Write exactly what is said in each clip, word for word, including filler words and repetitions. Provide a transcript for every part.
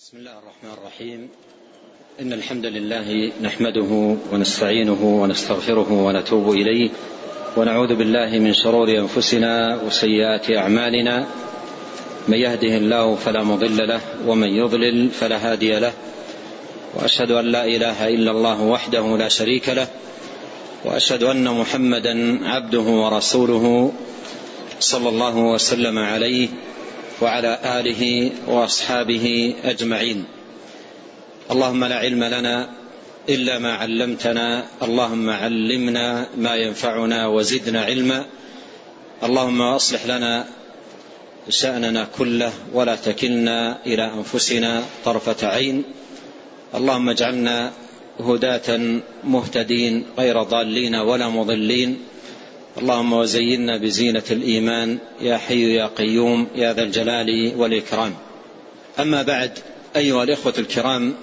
بسم الله الرحمن الرحيم. إن الحمد لله نحمده ونستعينه ونستغفره ونتوب إليه ونعوذ بالله من شرور أنفسنا وسيئات أعمالنا، من يهده الله فلا مضل له ومن يضلل فلا هادي له، وأشهد أن لا إله إلا الله وحده لا شريك له، وأشهد أن محمدا عبده ورسوله صلى الله وسلم عليه وعلى آله وأصحابه أجمعين. اللهم لا علم لنا إلا ما علمتنا، اللهم علمنا ما ينفعنا وزدنا علما، اللهم أصلح لنا شأننا كله ولا تكلنا إلى أنفسنا طرفة عين، اللهم اجعلنا هداة مهتدين غير ضالين ولا مضلين، اللهم وزينا بزينة الإيمان يا حي يا قيوم يا ذا الجلال والإكرام. أما بعد، أيها الإخوة الكرام،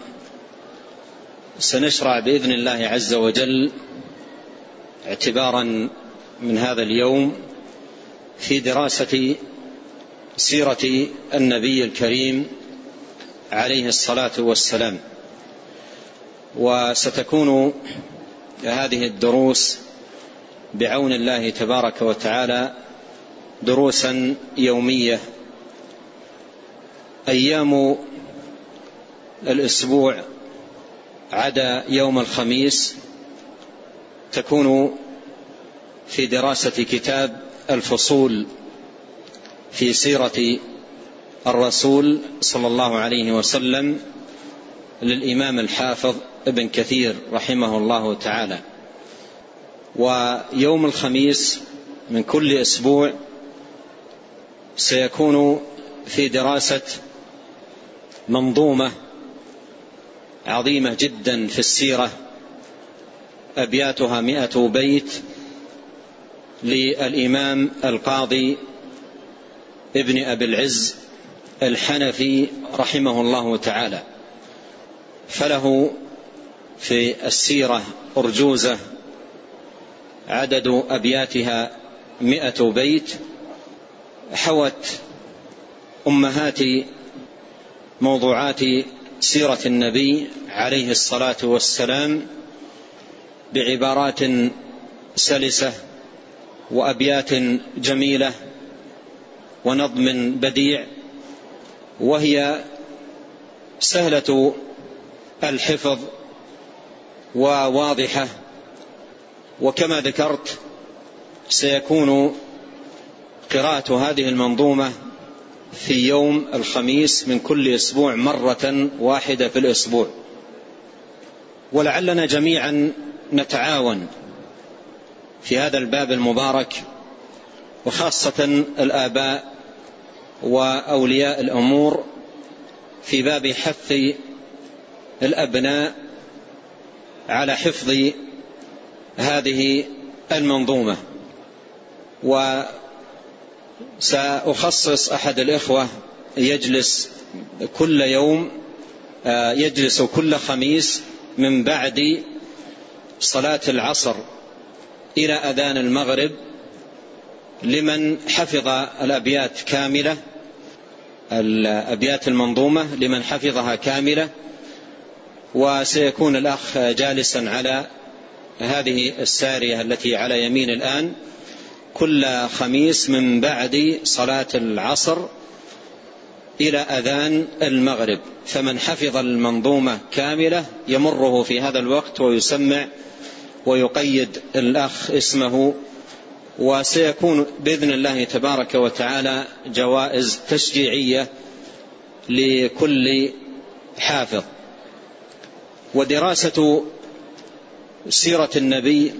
سنشرع بإذن الله عز وجل اعتبارا من هذا اليوم في دراسة سيرة النبي الكريم عليه الصلاة والسلام، وستكون هذه الدروس بعون الله تبارك وتعالى دروسا يومية. أيام الأسبوع عدا يوم الخميس تكون في دراسة كتاب الفصول في سيرة الرسول صلى الله عليه وسلم للإمام الحافظ ابن كثير رحمه الله تعالى. ويوم الخميس من كل أسبوع سيكون في دراسة منظومة عظيمة جدا في السيرة، أبياتها مئة بيت للإمام القاضي ابن أبي العز الحنفي رحمه الله تعالى، فله في السيرة أرجوزة عدد أبياتها مئة بيت، حوت أمهات موضوعات سيرة النبي عليه الصلاة والسلام بعبارات سلسة وأبيات جميلة ونظم بديع، وهي سهلة الحفظ وواضحة. وكما ذكرت سيكون قراءة هذه المنظومة في يوم الخميس من كل أسبوع مرة واحدة في الأسبوع، ولعلنا جميعا نتعاون في هذا الباب المبارك، وخاصة الآباء وأولياء الأمور في باب حث الأبناء على حفظ هذه المنظومة. وسأخصص أحد الإخوة يجلس كل يوم يجلس كل خميس من بعد صلاة العصر إلى أذان المغرب لمن حفظ الأبيات كاملة، الأبيات المنظومة لمن حفظها كاملة، وسيكون الأخ جالسا على هذه السارية التي على يمين الآن كل خميس من بعد صلاة العصر إلى أذان المغرب، فمن حفظ المنظومة كاملة يمره في هذا الوقت ويسمع ويقيد الأخ اسمه، وسيكون بإذن الله تبارك وتعالى جوائز تشجيعية لكل حافظ. ودراسة سيرة النبي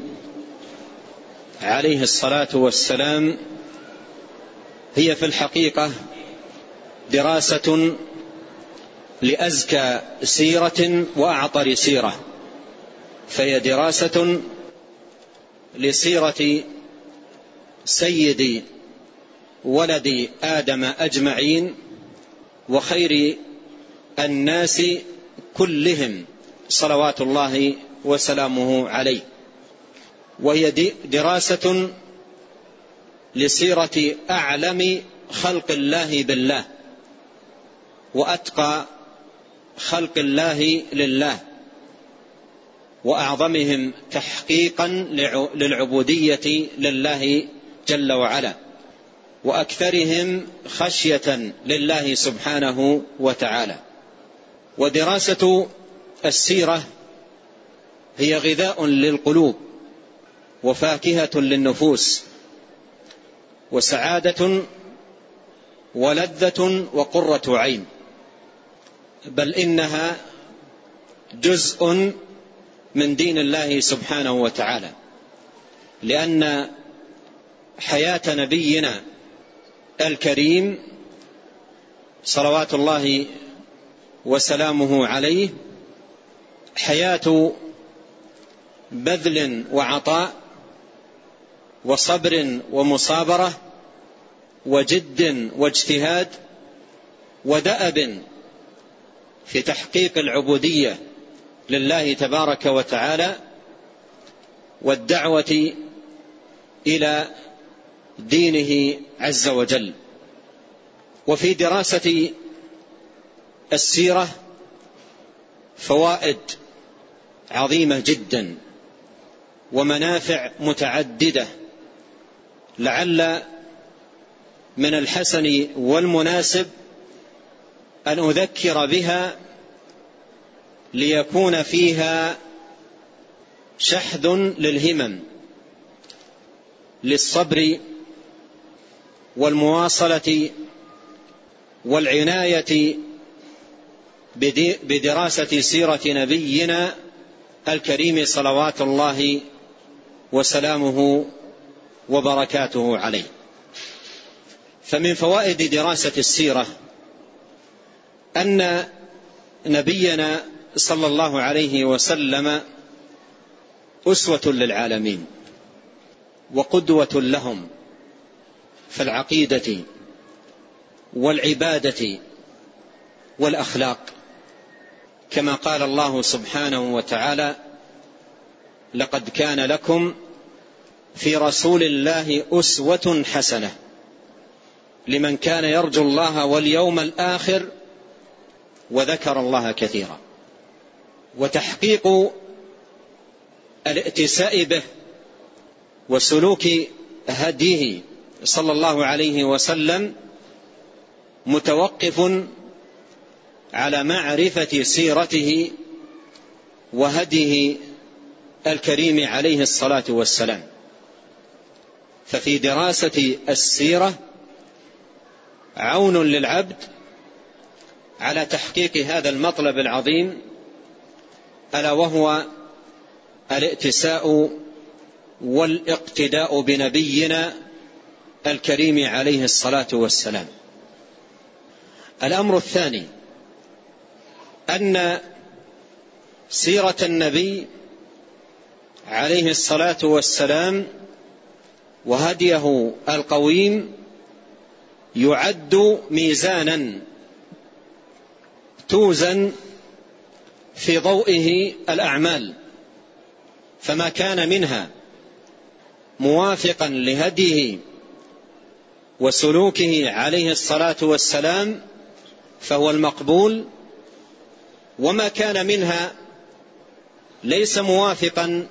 عليه الصلاة والسلام هي في الحقيقة دراسة لأزكى سيرة وأعطر سيرة، فهي دراسة لسيرة سيد ولد آدم أجمعين وخير الناس كلهم صلوات الله وسلامه عليه، وهي دراسة لسيرة أعلم خلق الله بالله وأتقى خلق الله لله، وأعظمهم تحقيقا للعبودية لله جل وعلا، وأكثرهم خشية لله سبحانه وتعالى. ودراسة السيرة هي غذاء للقلوب وفاكهة للنفوس وسعادة ولذة وقرة عين، بل إنها جزء من دين الله سبحانه وتعالى، لأن حياة نبينا الكريم صلوات الله وسلامه عليه حياة بذل وعطاء وصبر ومصابرة وجد واجتهاد ودأب في تحقيق العبودية لله تبارك وتعالى والدعوة إلى دينه عز وجل. وفي دراسة السيرة فوائد عظيمة جدا ومنافع متعددة، لعل من الحسن والمناسب أن أذكر بها ليكون فيها شحذ للهمم للصبر والمواصلة والعناية بدراسة سيرة نبينا الكريم صلوات الله وسلامه وبركاته عليه. فمن فوائد دراسة السيرة أن نبينا صلى الله عليه وسلم أسوة للعالمين وقدوة لهم في العقيدة والعبادة والأخلاق، كما قال الله سبحانه وتعالى: لقد كان لكم في رسول الله أسوة حسنة لمن كان يرجو الله واليوم الآخر وذكر الله كثيرا. وتحقيق الائتساء به وسلوك هديه صلى الله عليه وسلم متوقف على معرفة سيرته وهديه الكريم عليه الصلاة والسلام. ففي دراسة السيرة عون للعبد على تحقيق هذا المطلب العظيم، ألا وهو الائتساء والاقتداء بنبينا الكريم عليه الصلاة والسلام. الأمر الثاني أن سيرة النبي عليه الصلاة والسلام وهديه القويم يعد ميزانا توزن في ضوئه الأعمال، فما كان منها موافقا لهديه وسلوكه عليه الصلاة والسلام فهو المقبول، وما كان منها ليس موافقا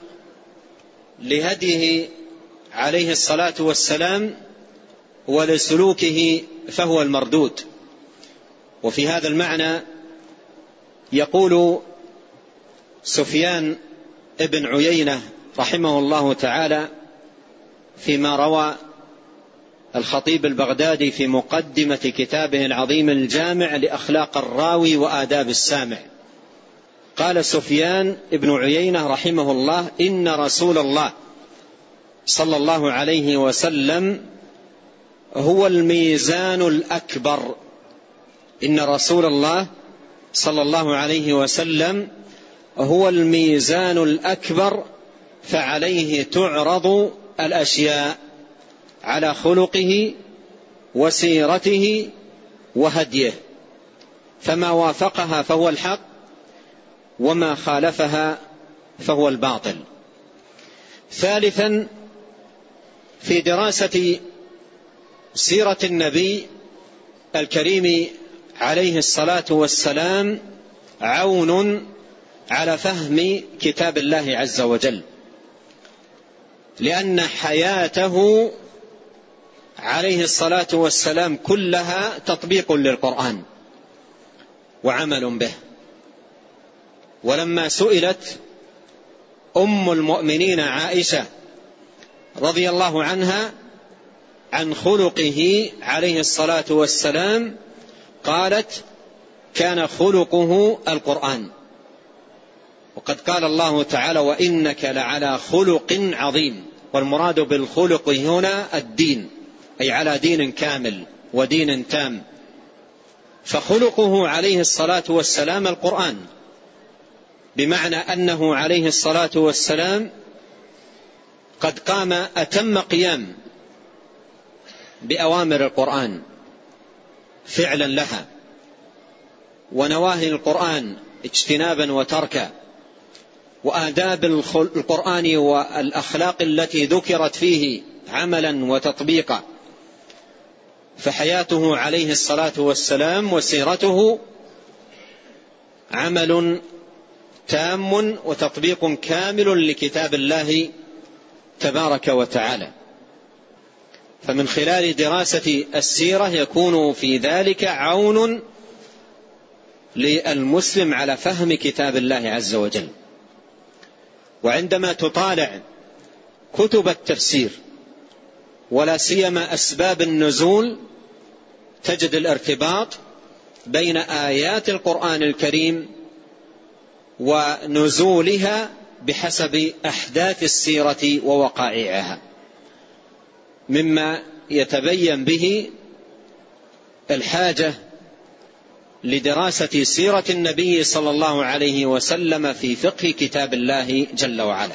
لهديه عليه الصلاة والسلام ولسلوكه فهو المردود. وفي هذا المعنى يقول سفيان ابن عيينة رحمه الله تعالى فيما روى الخطيب البغدادي في مقدمة كتابه العظيم الجامع لأخلاق الراوي وآداب السامع، قال سفيان ابن عيينة رحمه الله: إن رسول الله صلى الله عليه وسلم هو الميزان الأكبر. إن رسول الله صلى الله عليه وسلم هو الميزان الأكبر، فعليه تعرض الأشياء على خلقه وسيرته وهديه، فما وافقها فهو الحق وما خالفها فهو الباطل. ثالثا، في دراسة سيرة النبي الكريم عليه الصلاة والسلام عون على فهم كتاب الله عز وجل، لأن حياته عليه الصلاة والسلام كلها تطبيق للقرآن وعمل به. ولما سئلت أم المؤمنين عائشة رضي الله عنها عن خلقه عليه الصلاة والسلام قالت: كان خلقه القرآن. وقد قال الله تعالى: وإنك لعلى خلق عظيم. والمراد بالخلق هنا الدين، أي على دين كامل ودين تام. فخلقه عليه الصلاة والسلام القرآن، بمعنى أنه عليه الصلاة والسلام قد قام أتم قيام بأوامر القرآن فعلا لها، ونواهي القرآن اجتنابا وتركا، وآداب القرآن والأخلاق التي ذكرت فيه عملا وتطبيقا. فحياته عليه الصلاة والسلام وسيرته عمل تام وتطبيق كامل لكتاب الله تبارك وتعالى. فمن خلال دراسة السيرة يكون في ذلك عون للمسلم على فهم كتاب الله عز وجل. وعندما تطالع كتب التفسير ولا سيما أسباب النزول تجد الارتباط بين آيات القرآن الكريم ونزولها بحسب أحداث السيرة ووقائعها، مما يتبين به الحاجة لدراسة سيرة النبي صلى الله عليه وسلم في فقه كتاب الله جل وعلا.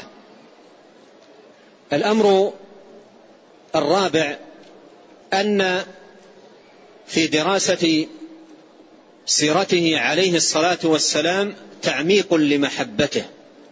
الأمر الرابع أن في دراسة سيرته عليه الصلاة والسلام تعميق لمحبته.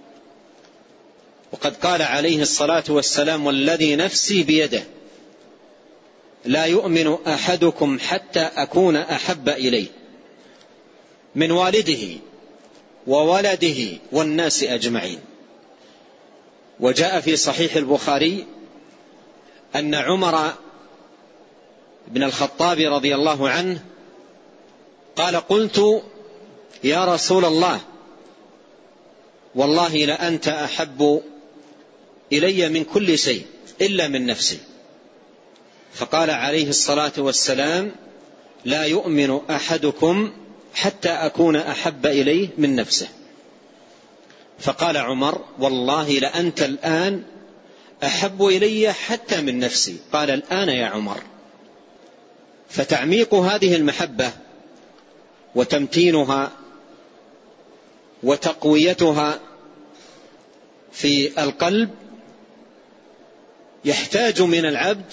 وقد قال عليه الصلاة والسلام: والذي نفسي بيده لا يؤمن أحدكم حتى أكون أحب إليه من والده وولده والناس أجمعين. وجاء في صحيح البخاري أن عمر بن الخطاب رضي الله عنه قال: قلت يا رسول الله والله لأنت أحب إلي من كل شيء إلا من نفسي. فقال عليه الصلاة والسلام: لا يؤمن أحدكم حتى أكون أحب إليه من نفسه. فقال عمر: والله لأنت الآن أحب إلي حتى من نفسي. قال: الآن يا عمر. فتعميق هذه المحبة وتمتينها وتقويتها في القلب يحتاج من العبد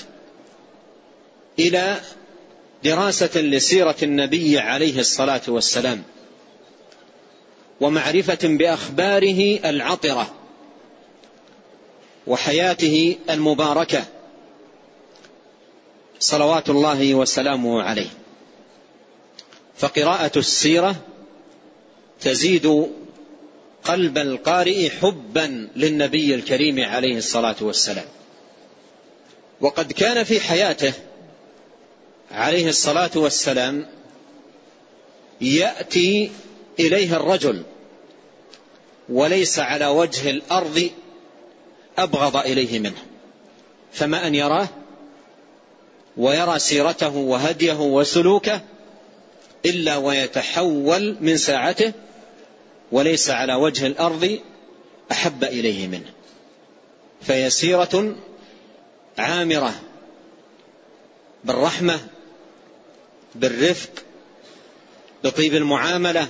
إلى دراسة لسيرة النبي عليه الصلاة والسلام، ومعرفة بأخباره العطرة وحياته المباركة صلوات الله وسلامه عليه. فقراءة السيرة تزيد قلب القارئ حبا للنبي الكريم عليه الصلاة والسلام. وقد كان في حياته عليه الصلاة والسلام يأتي إليه الرجل وليس على وجه الأرض أبغض إليه منه، فما أن يراه ويرى سيرته وهديه وسلوكه إلا ويتحول من ساعته، وليس على وجه الأرض أحب إليه منه. فهي سيرة عامرة بالرحمة، بالرفق، بطيب المعاملة،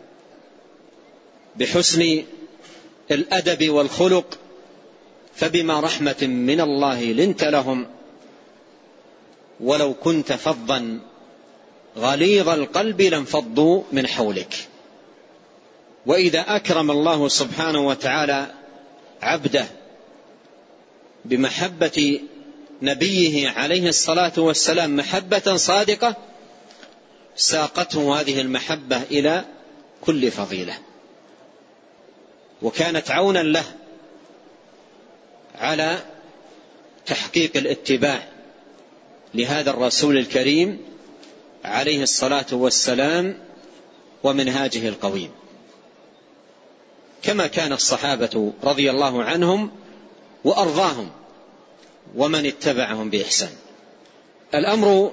بحسن الأدب والخلق. فبما رحمة من الله لنت لهم ولو كنت فظا غليظ القلب لانفضوا من حولك. وإذا أكرم الله سبحانه وتعالى عبده بمحبة نبيه عليه الصلاة والسلام محبة صادقة، ساقته هذه المحبة إلى كل فضيلة، وكانت عونا له على تحقيق الاتباع لهذا الرسول الكريم عليه الصلاة والسلام ومنهاجه القويم، كما كان الصحابة رضي الله عنهم وأرضاهم ومن اتبعهم بإحسان. الأمر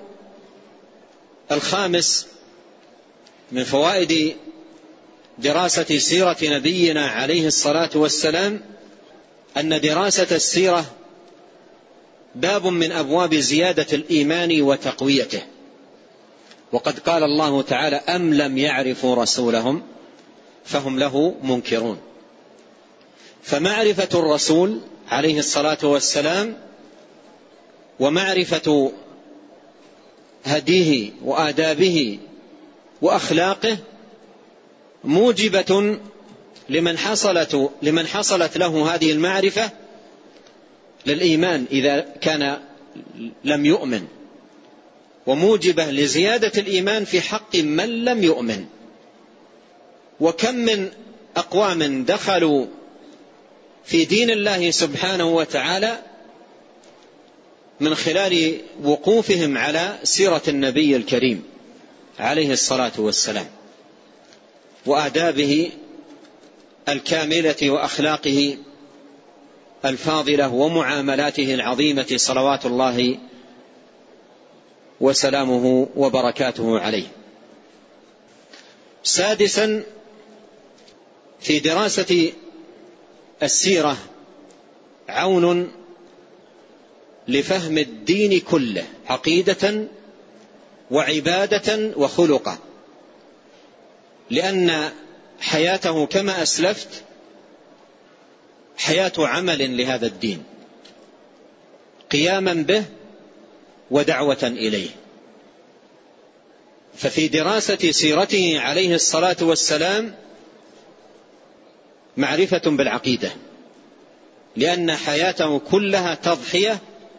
الخامس من فوائد دراسة سيرة نبينا عليه الصلاة والسلام أن دراسة السيرة باب من أبواب زيادة الإيمان وتقويته. وقد قال الله تعالى: أم لم يعرفوا رسولهم فهم له منكرون. فمعرفة الرسول عليه الصلاة والسلام ومعرفة هديه وآدابه وأخلاقه موجبة لمن حصلت لمن حصلت له هذه المعرفة للإيمان إذا كان لم يؤمن، وموجبة لزيادة الإيمان في حق من لم يؤمن. وكم من أقوام دخلوا في دين الله سبحانه وتعالى من خلال وقوفهم على سيرة النبي الكريم عليه الصلاة والسلام وآدابه الكاملة وأخلاقه الفاضلة ومعاملاته العظيمة صلوات الله وسلامه وبركاته عليه. سادسا، في دراسة السيرة عون لفهم الدين كله عقيدة وعبادة وخلقا، لأن حياته كما أسلفت حياة عمل لهذا الدين، قياما به ودعوة إليه. ففي دراسة سيرته عليه الصلاة والسلام معرفة بالعقيدة، لأن حياته كلها تضحية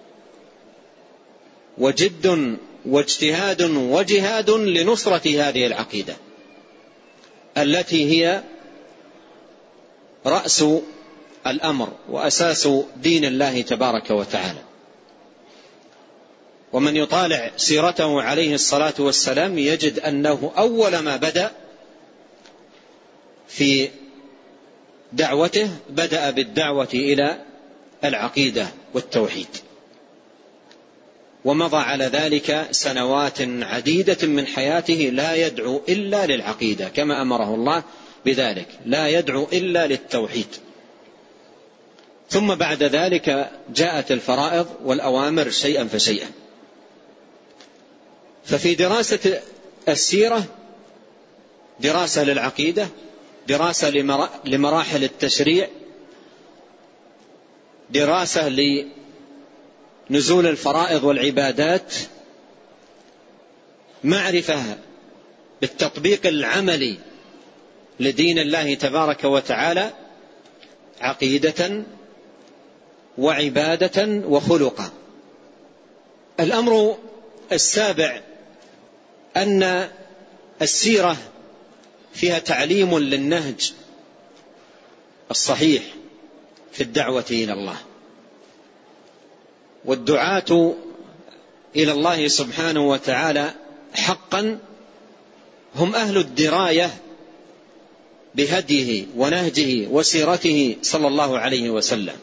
وجد واجتهاد وجهاد لنصرة هذه العقيدة التي هي رأس الأمر وأساس دين الله تبارك وتعالى. ومن يطالع سيرته عليه الصلاة والسلام يجد أنه أول ما بدأ في دعوته بدأ بالدعوة إلى العقيدة والتوحيد، ومضى على ذلك سنوات عديدة من حياته لا يدعو إلا للعقيدة كما أمره الله بذلك، لا يدعو إلا للتوحيد. ثم بعد ذلك جاءت الفرائض والأوامر شيئا فشيئا. ففي دراسة السيرة دراسة للعقيدة، دراسة لمراحل التشريع، دراسة لنزول الفرائض والعبادات، معرفة بالتطبيق العملي لدين الله تبارك وتعالى، عقيدة وعبادة وخلقا. الأمر السابع أن السيرة فيها تعليم للنهج الصحيح في الدعوة إلى الله، والدعاة إلى الله سبحانه وتعالى حقا هم أهل الدراية بهديه ونهجه وسيرته صلى الله عليه وسلم.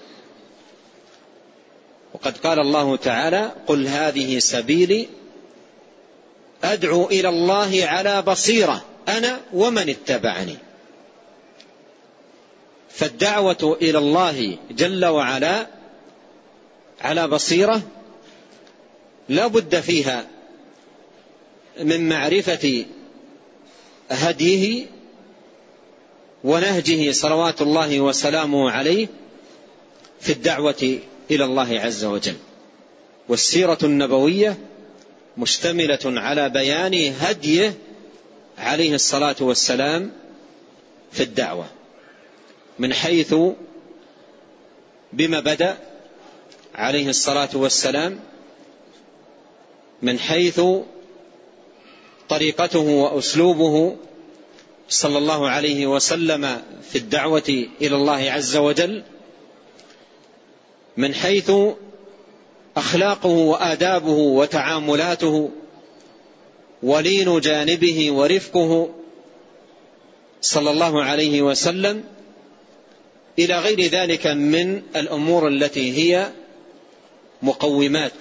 وقد قال الله تعالى: قل هذه سبيلي أدعو إلى الله على بصيرة أنا ومن اتبعني. فالدعوة إلى الله جل وعلا على بصيرة لا بد فيها من معرفة هديه ونهجه صلوات الله وسلامه عليه في الدعوة إلى الله عز وجل. والسيرة النبوية مشتملة على بيان هديه عليه الصلاة والسلام في الدعوة، من حيث بما بدأ عليه الصلاة والسلام، من حيث طريقته وأسلوبه صلى الله عليه وسلم في الدعوة إلى الله عز وجل من حيث أخلاقه وآدابه وتعاملاته ولين جانبه ورفقه صلى الله عليه وسلم إلى غير ذلك من الأمور التي هي مقومات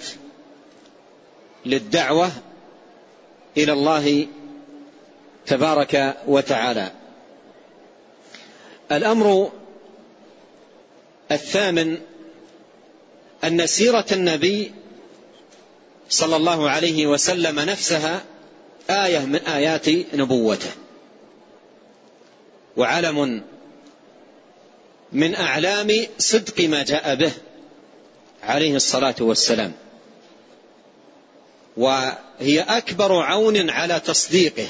للدعوة إلى الله تبارك وتعالى. الأمر الثامن أن سيرة النبي صلى الله عليه وسلم نفسها آية من آيات نبوته، وعلم من أعلام صدق ما جاء به عليه الصلاة والسلام، وهي أكبر عون على تصديقه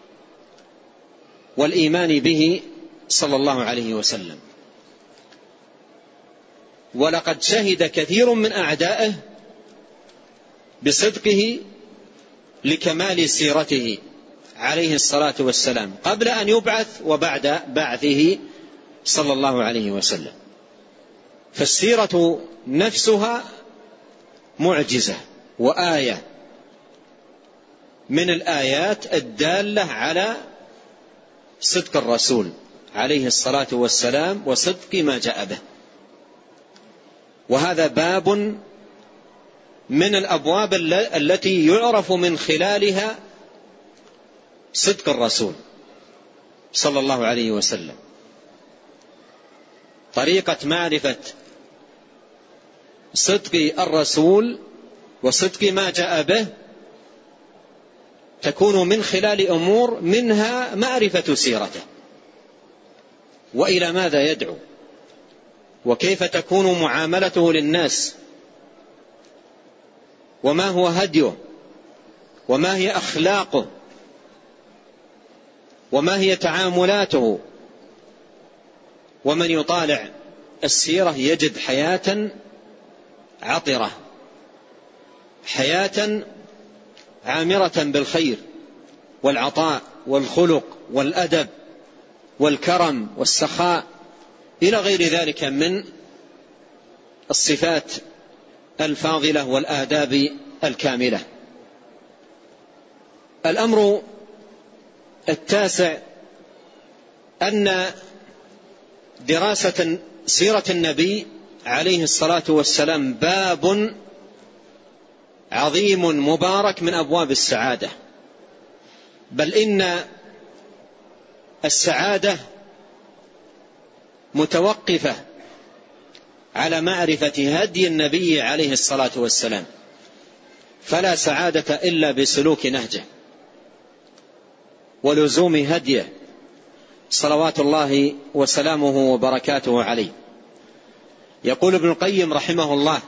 والإيمان به صلى الله عليه وسلم. ولقد شهد كثير من أعدائه بصدقه لكمال سيرته عليه الصلاة والسلام قبل أن يبعث وبعد بعثه صلى الله عليه وسلم. فالسيرة نفسها معجزة وآية من الآيات الدالة على صدق الرسول عليه الصلاة والسلام وصدق ما جاء به. وهذا باب من الأبواب التي يعرف من خلالها صدق الرسول صلى الله عليه وسلم. طريقة معرفة صدق الرسول وصدق ما جاء به تكون من خلال أمور، منها معرفة سيرته وإلى ماذا يدعو وكيف تكون معاملته للناس وما هو هديه وما هي أخلاقه وما هي تعاملاته. ومن يطالع السيرة يجد حياة عطرة، حياة عامرة بالخير والعطاء والخلق والأدب والكرم والسخاء إلى غير ذلك من الصفات الفاضلة والآداب الكاملة. الأمر التاسع أن دراسة سيرة النبي عليه الصلاة والسلام باب عظيم مبارك من أبواب السعادة، بل إن السعادة متوقفة على معرفة هدي النبي عليه الصلاة والسلام، فلا سعادة إلا بسلوك نهجه ولزوم هديه صلوات الله وسلامه وبركاته عليه. يقول ابن القيم رحمه الله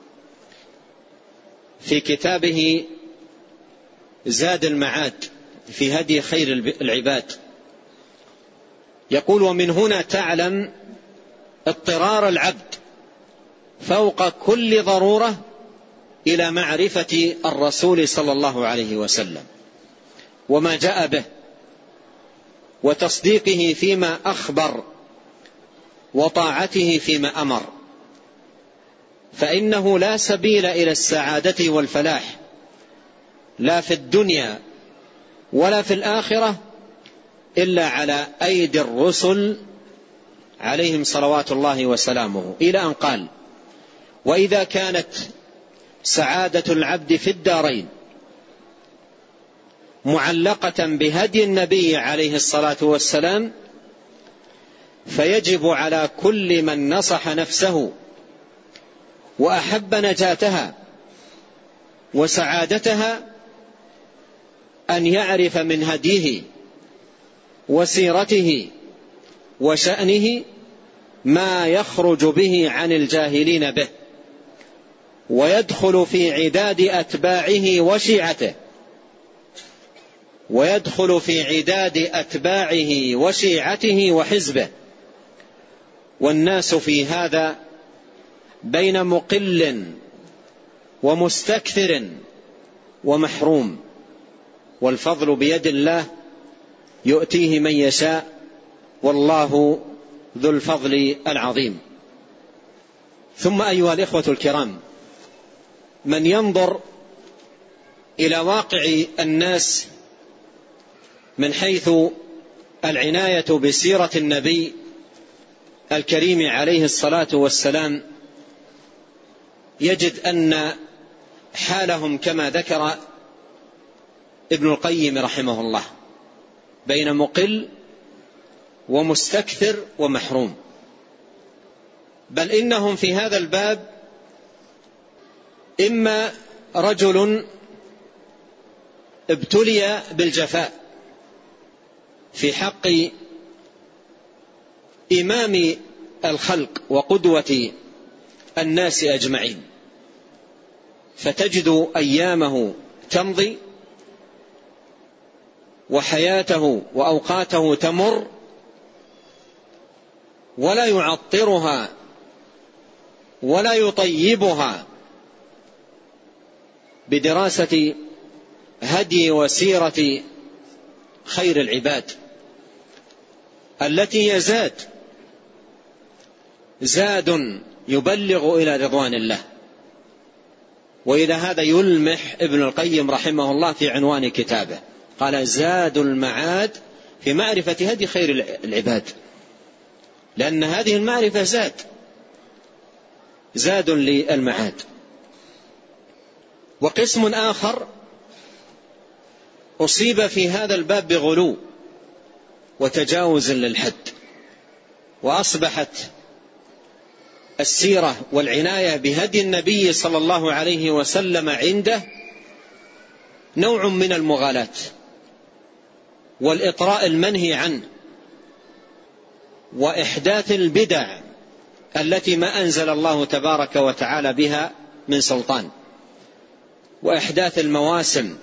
في كتابه زاد المعاد في هدي خير العباد، يقول: ومن هنا تعلم اضطرار العبد فوق كل ضرورة إلى معرفة الرسول صلى الله عليه وسلم وما جاء به وتصديقه فيما أخبر وطاعته فيما أمر، فإنه لا سبيل إلى السعادة والفلاح لا في الدنيا ولا في الآخرة إلا على أيدي الرسل عليهم صلوات الله وسلامه، إلى أن قال: وإذا كانت سعادة العبد في الدارين معلقة بهدي النبي عليه الصلاة والسلام فيجب على كل من نصح نفسه وأحب نجاتها وسعادتها أن يعرف من هديه وسيرته وشأنه ما يخرج به عن الجاهلين به ويدخل في عداد أتباعه وشيعته ويدخل في عداد أتباعه وشيعته وحزبه، والناس في هذا بين مقل ومستكثر ومحروم، والفضل بيد الله يؤتيه من يشاء والله ذو الفضل العظيم. ثم أيها الإخوة الكرام، من ينظر إلى واقع الناس من حيث العناية بسيرة النبي الكريم عليه الصلاة والسلام يجد أن حالهم كما ذكر ابن القيم رحمه الله بين مقل ومستكثر ومحروم، بل إنهم في هذا الباب إما رجل ابتلي بالجفاء في حق إمام الخلق وقدوة الناس أجمعين، فتجد أيامه تمضي وحياته وأوقاته تمر ولا يعطرها ولا يطيبها بدراسة هدي وسيرة خير العباد التي يزاد زاد يبلغ إلى رضوان الله. وإلى هذا يلمح ابن القيم رحمه الله في عنوان كتابه، قال: زاد المعاد في معرفة هدي خير العباد، لأن هذه المعرفة زاد زاد للمعاد. وقسم آخر أصيب في هذا الباب بغلو وتجاوز للحد، وأصبحت السيرة والعناية بهدي النبي صلى الله عليه وسلم عنده نوع من المغالاة والإطراء المنهي عنه وإحداث البدع التي ما أنزل الله تبارك وتعالى بها من سلطان، وإحداث المواسم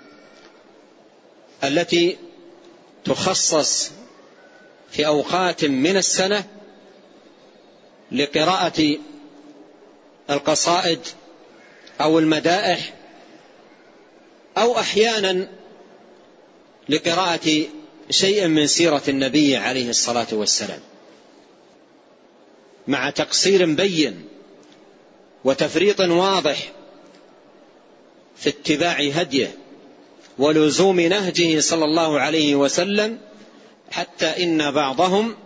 التي تخصص في أوقات من السنة لقراءة القصائد أو المدائح، أو أحيانا لقراءة شيء من سيرة النبي عليه الصلاة والسلام، مع تقصير بين وتفريط واضح في اتباع هديه ولزوم نهجه صلى الله عليه وسلم، حتى إن بعضهم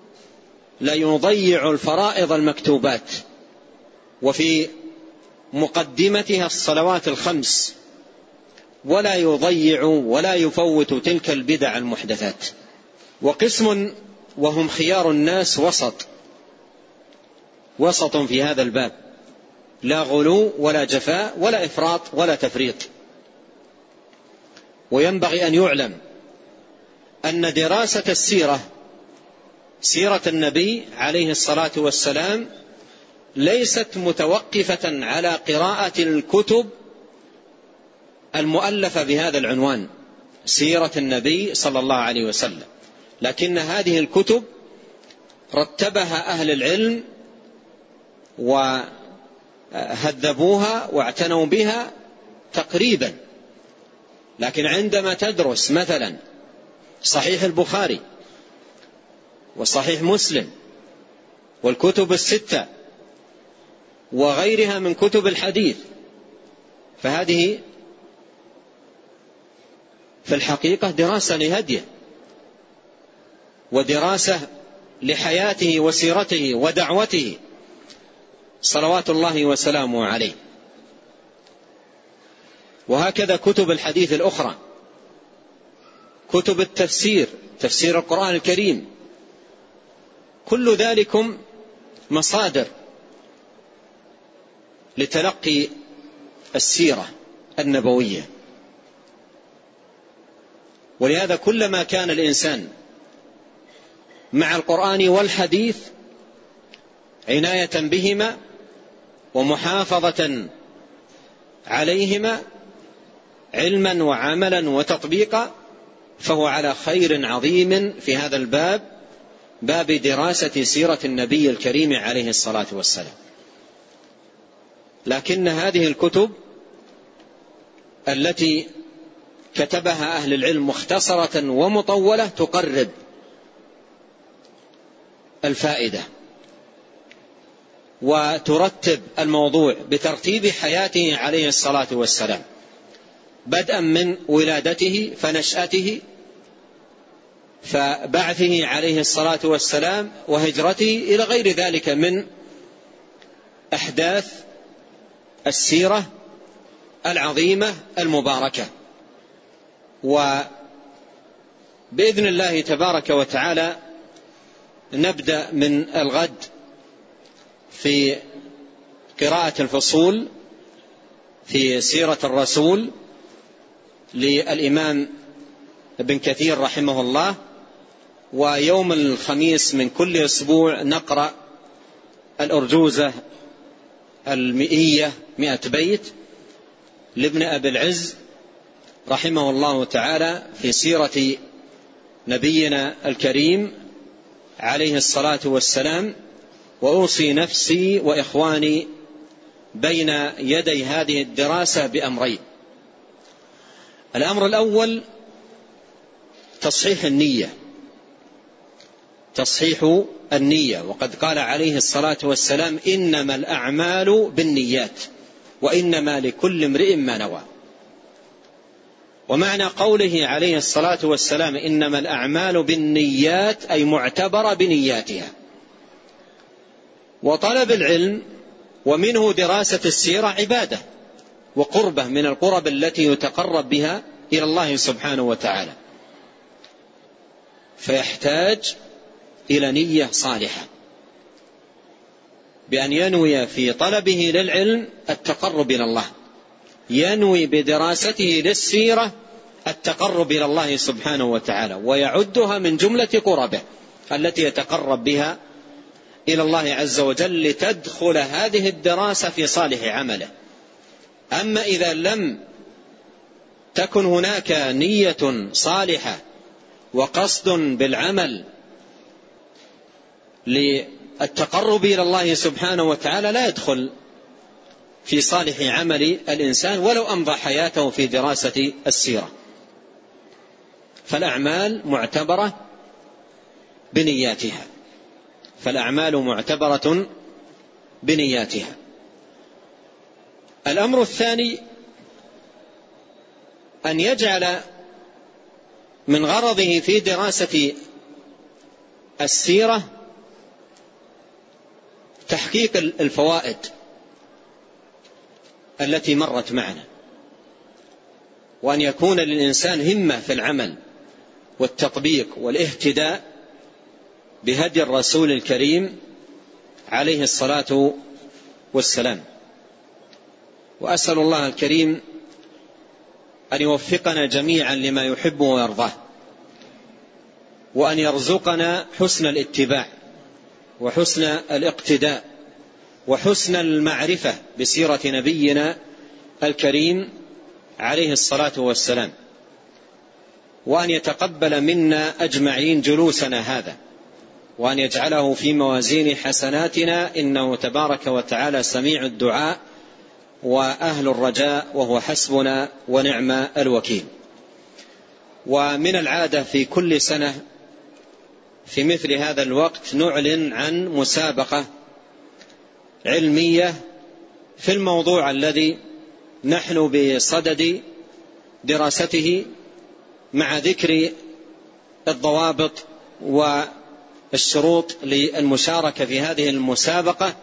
ليضيع الفرائض المكتوبات وفي مقدمتها الصلوات الخمس، ولا يضيع ولا يفوت تلك البدع المحدثات. وقسم وهم خيار الناس وسط وسط في هذا الباب، لا غلو ولا جفاء ولا إفراط ولا تفريط. وينبغي أن يعلم أن دراسة السيرة سيرة النبي عليه الصلاة والسلام ليست متوقفة على قراءة الكتب المؤلفة بهذا العنوان سيرة النبي صلى الله عليه وسلم، لكن هذه الكتب رتبها أهل العلم وهذبوها واعتنوا بها تقريبا. لكن عندما تدرس مثلا صحيح البخاري وصحيح مسلم والكتب الستة وغيرها من كتب الحديث، فهذه في الحقيقة دراسة لهديه ودراسة لحياته وسيرته ودعوته صلوات الله وسلامه عليه. وهكذا كتب الحديث الأخرى، كتب التفسير، تفسير القرآن الكريم، كل ذلكم مصادر لتلقي السيرة النبوية. ولهذا كلما كان الإنسان مع القرآن والحديث عناية بهما ومحافظة عليهما علما وعملا وتطبيقا، فهو على خير عظيم في هذا الباب، باب دراسة سيرة النبي الكريم عليه الصلاة والسلام. لكن هذه الكتب التي كتبها أهل العلم مختصرة ومطولة تقرب الفائدة وترتب الموضوع بترتيب حياته عليه الصلاة والسلام، بدءا من ولادته فنشأته فبعثه عليه الصلاة والسلام وهجرته إلى غير ذلك من أحداث السيرة العظيمة المباركة. وبإذن الله تبارك وتعالى نبدأ من الغد في قراءة الفصول في سيرة الرسول للإمام ابن كثير رحمه الله، ويوم الخميس من كل أسبوع نقرأ الأرجوزة المئية مئة بيت لابن أبي العز رحمه الله تعالى في سيرة نبينا الكريم عليه الصلاة والسلام. وأوصي نفسي وإخواني بين يدي هذه الدراسة بأمرين. الأمر الأول تصحيح النية، تصحيح النية، وقد قال عليه الصلاة والسلام إنما الأعمال بالنيات وإنما لكل امرئ ما نوى. ومعنى قوله عليه الصلاة والسلام إنما الأعمال بالنيات أي معتبرة بنياتها. وطلب العلم ومنه دراسة السيرة عبادة وقربة من القرب التي يتقرب بها إلى الله سبحانه وتعالى، فيحتاج إلى نية صالحة بأن ينوي في طلبه للعلم التقرب إلى الله، ينوي بدراسته للسيرة التقرب إلى الله سبحانه وتعالى، ويعدها من جملة قربه التي يتقرب بها إلى الله عز وجل لتدخل هذه الدراسة في صالح عمله. أما إذا لم تكن هناك نية صالحة وقصد بالعمل للتقرب إلى الله سبحانه وتعالى لا يدخل في صالح عمل الإنسان ولو أمضى حياته في دراسة السيرة. فالأعمال معتبرة بنياتها، فالأعمال معتبرة بنياتها. الأمر الثاني أن يجعل من غرضه في دراسة السيرة تحقيق الفوائد التي مرت معنا، وأن يكون للإنسان همة في العمل والتطبيق والاهتداء بهدي الرسول الكريم عليه الصلاة والسلام. وأسأل الله الكريم أن يوفقنا جميعا لما يحب ويرضاه، وأن يرزقنا حسن الاتباع وحسن الاقتداء وحسن المعرفة بسيرة نبينا الكريم عليه الصلاة والسلام، وأن يتقبل منا أجمعين جلوسنا هذا، وأن يجعله في موازين حسناتنا، إنه تبارك وتعالى سميع الدعاء وأهل الرجاء، وهو حسبنا ونعم الوكيل. ومن العادة في كل سنة في مثل هذا الوقت نعلن عن مسابقة علمية في الموضوع الذي نحن بصدد دراسته، مع ذكر الضوابط والشروط للمشاركة في هذه المسابقة.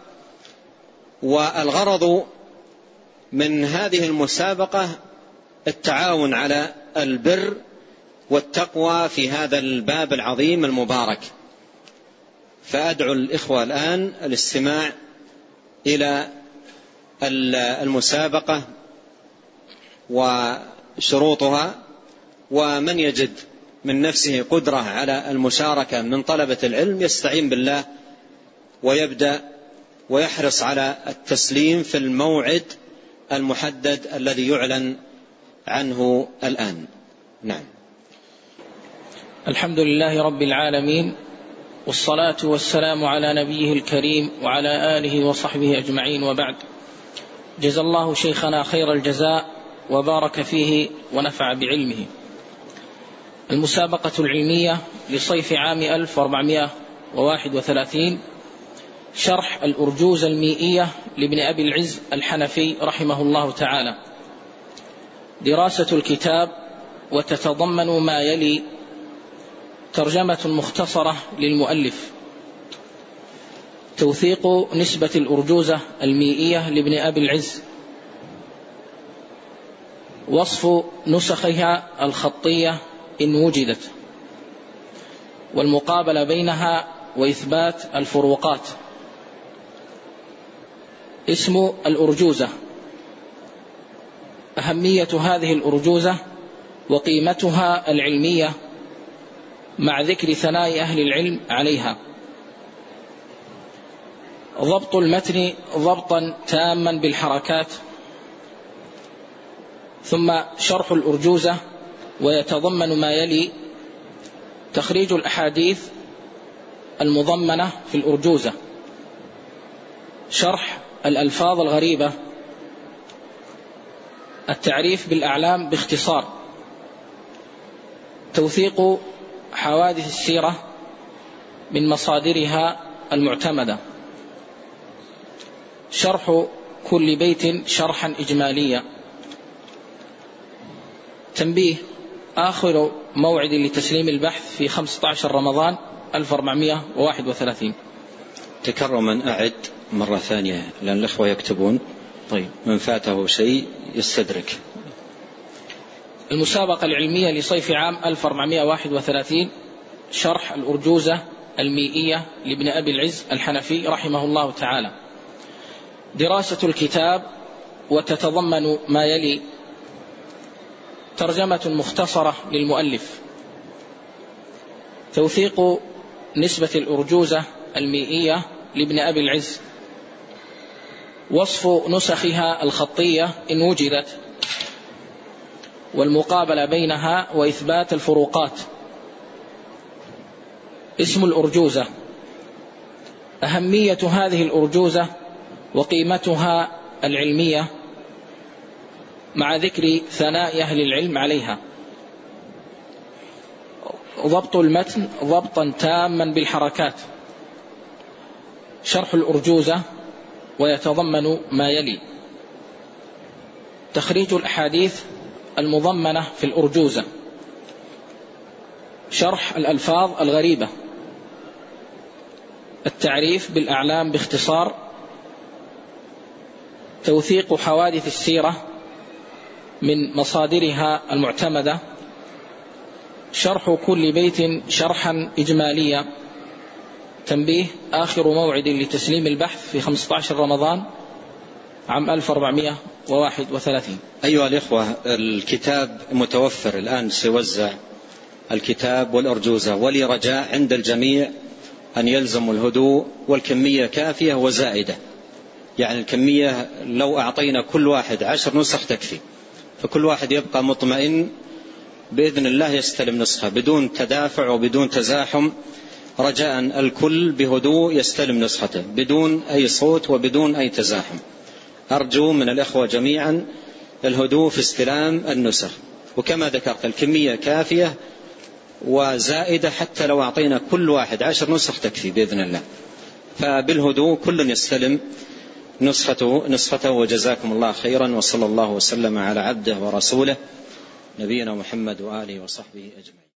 والغرض من هذه المسابقة التعاون على البر والتقوى في هذا الباب العظيم المبارك. فأدعو الإخوة الآن الاستماع إلى المسابقة وشروطها، ومن يجد من نفسه قدرة على المشاركة من طلبة العلم يستعين بالله ويبدأ ويحرص على التسليم في الموعد المحدد الذي يعلن عنه الآن. نعم. الحمد لله رب العالمين، والصلاة والسلام على نبيه الكريم وعلى آله وصحبه أجمعين، وبعد. جزا الله شيخنا خير الجزاء وبارك فيه ونفع بعلمه. المسابقة العلمية لصيف عام ألف وأربعمائة وواحد وثلاثين، شرح الأرجوزة المائية لابن أبي العز الحنفي رحمه الله تعالى. دراسة الكتاب وتتضمن ما يلي: ترجمة مختصرة للمؤلف، توثيق نسبة الأرجوزة المائية لابن أبي العز، وصف نسخها الخطية إن وجدت، والمقابلة بينها وإثبات الفروقات. اسم الأرجوزة، أهمية هذه الأرجوزة وقيمتها العلمية مع ذكر ثناء أهل العلم عليها. ضبط المتن ضبطا تاما بالحركات. ثم شرح الأرجوزة ويتضمن ما يلي: تخريج الأحاديث المضمنة في الأرجوزة، شرح الألفاظ الغريبة، التعريف بالأعلام باختصار، توثيق حوادث السيرة من مصادرها المعتمدة، شرح كل بيت شرحا إجماليا. تنبيه: آخر موعد لتسليم البحث في خمسة عشر رمضان ألف وأربعمائة وواحد وثلاثين. تكرما أعد مرة ثانية لأن الأخوة يكتبون. طيب، من فاته شيء يستدرك. المسابقة العلمية لصيف عام ألف وأربعمائة وواحد وثلاثين، شرح الأرجوزة المائية لابن أبي العز الحنفي رحمه الله تعالى. دراسة الكتاب وتتضمن ما يلي: ترجمة مختصرة للمؤلف، توثيق نسبة الأرجوزة المائية لابن أبي العز، وصف نسخها الخطية إن وجدت، والمقابلة بينها وإثبات الفروقات. اسم الأرجوزة، أهمية هذه الأرجوزة وقيمتها العلمية مع ذكر ثناء أهل العلم عليها. ضبط المتن ضبطا تاما بالحركات. شرح الأرجوزة ويتضمن ما يلي: تخريج الأحاديث المضمنة في الأرجوزة، شرح الألفاظ الغريبة، التعريف بالأعلام باختصار، توثيق حوادث السيرة من مصادرها المعتمدة، شرح كل بيت شرحا إجماليا. تنبيه: آخر موعد لتسليم البحث في خمسة عشر رمضان عام ألف وأربعمائة وواحد وثلاثين. أيها الإخوة، الكتاب متوفر الآن، سيوزع الكتاب والأرجوزة، ولي رجاء عند الجميع أن يلزموا الهدوء، والكمية كافية وزائدة. يعني الكمية لو أعطينا كل واحد عشر نسخ تكفي، فكل واحد يبقى مطمئن بإذن الله يستلم نسخة بدون تدافع وبدون تزاحم، رجاء الكل بهدوء يستلم نسخته بدون أي صوت وبدون أي تزاحم. أرجو من الإخوة جميعا الهدوء في استلام النسخ، وكما ذكرت الكمية كافية وزائدة، حتى لو أعطينا كل واحد عشر نسخ تكفي بإذن الله. فبالهدوء كل يستلم نسخته نسخته وجزاكم الله خيرا، وصلى الله وسلم على عبده ورسوله نبينا محمد وآله وصحبه أجمعين.